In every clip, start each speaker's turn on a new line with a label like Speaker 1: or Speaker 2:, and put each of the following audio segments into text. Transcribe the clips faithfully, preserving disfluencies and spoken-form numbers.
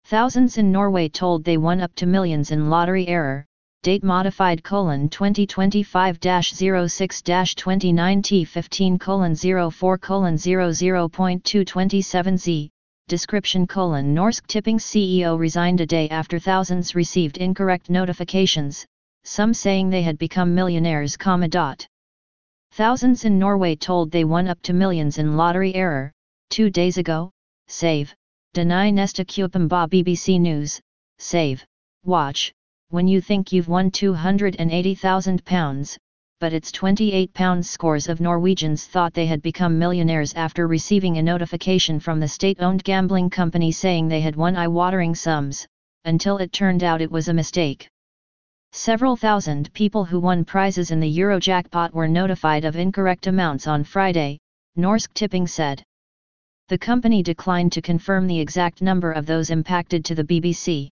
Speaker 1: Thousands in Norway told they won up to millions in lottery error, date modified colon twenty twenty-five dash zero six dash twenty-nine T fifteen colon zero four colon zero zero point two twenty-seven Z, description colon Norsk Tipping C E O resigned a day after thousands received incorrect notifications, some saying they had become millionaires, comma dot. Thousands in Norway told they won up to millions in lottery error, two days ago, save. Deny Nesta Kupamba B B C News, save, watch, when you think you've won two hundred eighty thousand pounds, but it's twenty-eight pounds. Scores of Norwegians thought they had become millionaires after receiving a notification from the state-owned gambling company saying they had won eye-watering sums, until it turned out it was a mistake. Several thousand people who won prizes in the Eurojackpot were notified of incorrect amounts on Friday, Norsk Tipping said. The company declined to confirm the exact number of those impacted to the B B C.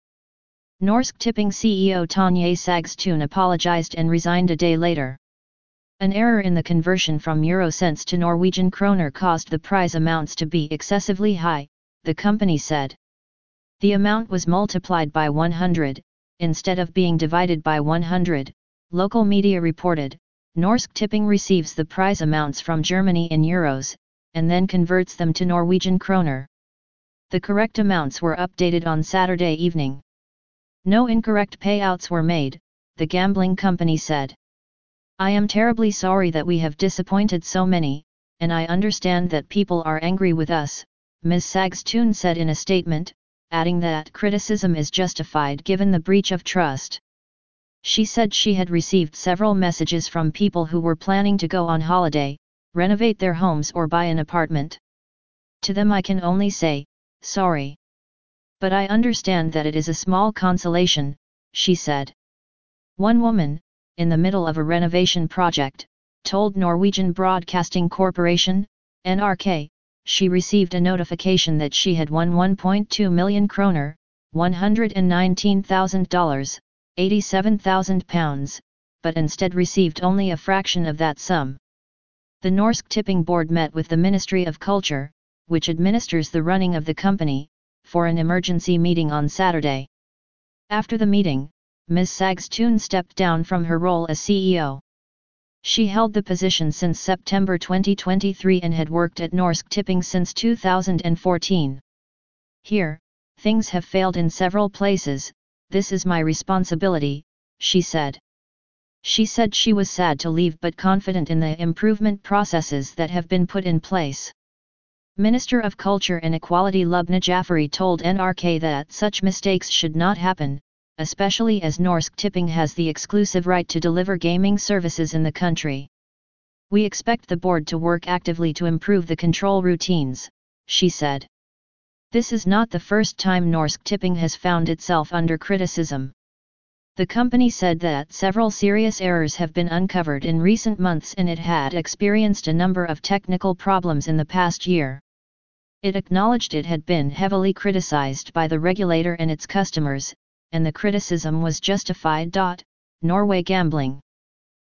Speaker 1: Norsk Tipping C E O Tonje Sagstuen apologized and resigned a day later. An error in the conversion from euro cents to Norwegian kroner caused the prize amounts to be excessively high, the company said. The amount was multiplied by one hundred, instead of being divided by one hundred, local media reported. Norsk Tipping receives the prize amounts from Germany in euros, and then converts them to Norwegian kroner. The correct amounts were updated on Saturday evening. No incorrect payouts were made, the gambling company said. I am terribly sorry that we have disappointed so many, and I understand that people are angry with us, Miz Sagstuen said in a statement, adding that criticism is justified given the breach of trust. She said she had received several messages from people who were planning to go on holiday, renovate their homes or buy an apartment. To them I can only say, sorry. But I understand that it is a small consolation, she said. One woman, in the middle of a renovation project, told Norwegian Broadcasting Corporation, N R K, she received a notification that she had won one point two million kroner, one hundred nineteen thousand dollars, eighty-seven thousand pounds, but instead received only a fraction of that sum. The Norsk Tipping Board met with the Ministry of Culture, which administers the running of the company, for an emergency meeting on Saturday. After the meeting, Miz Sagstuen stepped down from her role as C E O. She held the position since September twenty twenty-three and had worked at Norsk Tipping since two thousand fourteen. Here, things have failed in several places, this is my responsibility, she said. She said she was sad to leave but confident in the improvement processes that have been put in place. Minister of Culture and Equality Lubna Jaffari told N R K that such mistakes should not happen, especially as Norsk Tipping has the exclusive right to deliver gaming services in the country. We expect the board to work actively to improve the control routines, she said. This is not the first time Norsk Tipping has found itself under criticism. The company said that several serious errors have been uncovered in recent months and it had experienced a number of technical problems in the past year. It acknowledged it had been heavily criticized by the regulator and its customers, and the criticism was justified. Norway Gambling